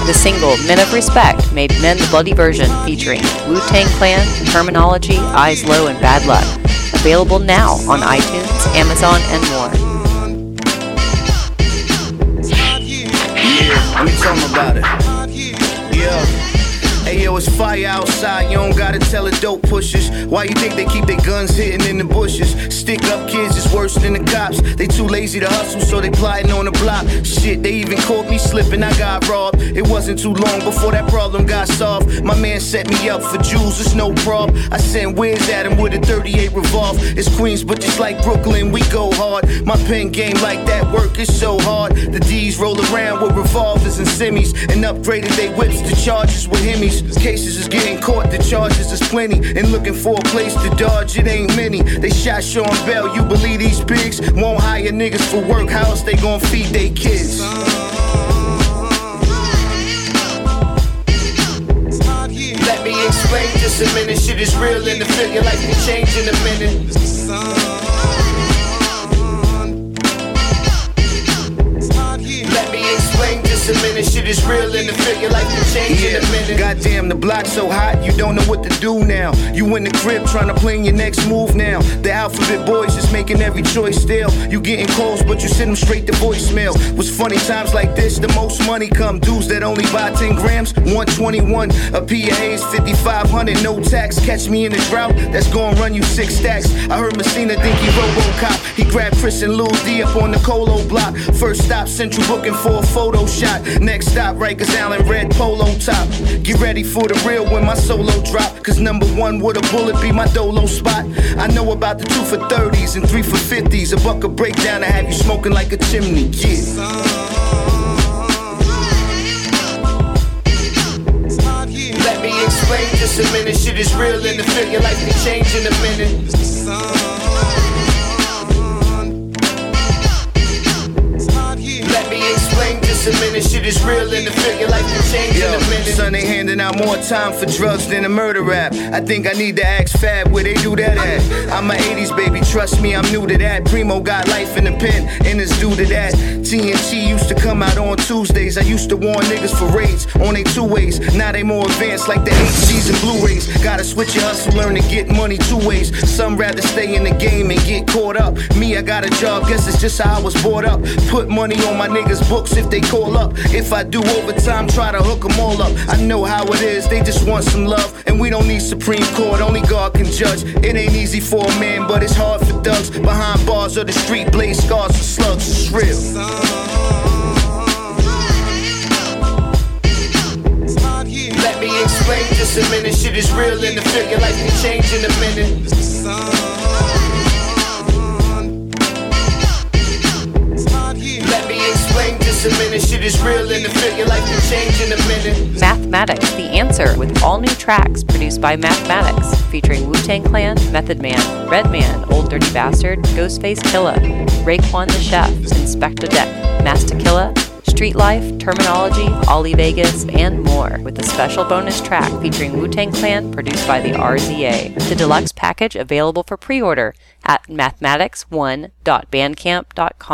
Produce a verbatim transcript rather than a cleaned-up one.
The single Men of Respect made Men the Bloody Version featuring Wu-Tang Clan, Terminology, Eyes Low, and Bad Luck. Available now on iTunes, Amazon, and more. Yeah, let me tell them about it. Yeah. Hey yo, it's fire outside, you don't gotta tell the dope pushers. Why you think they keep their guns hidden in the bushes? Stick up kids is worse than the cops. They too lazy to hustle, so they plotting on the block. Shit, they even caught me slipping, I got robbed. It wasn't too long before that problem got solved. My man set me up for jewels, it's no problem. I sent Wiz at him with a thirty-eight revolve. It's Queens, but just like Brooklyn, we go hard. My pen game like that work is so hard. The D's roll around with revolvers and semis and upgraded they whips to charges with Hemis. Cases is getting caught, the charges is plenty. And looking for a place to dodge, it ain't many. They shot Sean Bell, you believe these pigs won't hire niggas for work? How else they gon' feed they kids? Let me explain just a minute. Shit is real and the feel your life can change in a minute. Let me explain just a minute. Shit is real and the feel your life can change yeah. in a minute. Goddamn, the block's so hot, you don't know what to do now. You in the crib trying to plan your next move now. The alphabet boys is making every choice still. You getting calls, but you send them straight to voicemail. What's funny, times like this, the most money come. Dudes that only buy ten grams, one twenty-one. A P A is fifty-five hundred, no tax. Catch me in the drought, that's gonna run you six stacks. I heard Messina think he Robocop. He grabbed Chris and Lil D up on the Colo block. First stop, Central booking for a photo shot. Next stop, Rikers Island, red polo top. Get ready for the real when my solo drop. Cause number one with a bullet be my dolo spot. I know about the two for thirties and three for fifties. A buck a breakdown to have you smoking like a chimney, yeah. Let me explain just a minute. Shit is real and the feel your life can change in a minute. Let me explain just a minute. Shit is real and the feel your life can change Yo, in a minute. Son, they handing out more time for drugs than a murder rap. I think I need to ask Fab where they do that at. I'm an eighties baby, trust me, I'm new to that. Primo got life in the pen, and it's due to that. T N T used to come out on Tuesdays. I used to warn niggas for raids on they two ways. Now they more advanced like the H Ds and Blu-rays. Gotta switch your hustle, learn to get money two ways. Some rather stay in the game and get caught up. Me, I got a job, guess it's just how I was brought up. Put money on my niggas' books if they call up. If I do overtime, try to hook them all up. I know how it is, they just want some love. And we don't need Supreme Court, only God can judge. It ain't easy for a man, but it's hard for thugs. Behind bars of the street, blaze scars for slugs, it's real. Let me explain just a minute. Shit is real and the feel your life can change in a minute. Let me explain just a minute. Shit is real and the feel your life can change in a minute. Mathematics, The Answer, with all new tracks produced by Mathematics, featuring Wu-Tang Clan, Method Man, Redman, Old Dirty Bastard, Ghostface Killah, Raekwon the Chef, Inspector Deck, Master Killa, Street Life, Terminology, Ollie Vegas, and more, with a special bonus track featuring Wu-Tang Clan produced by the R Z A. The deluxe package available for pre-order at mathematics one dot bandcamp dot com.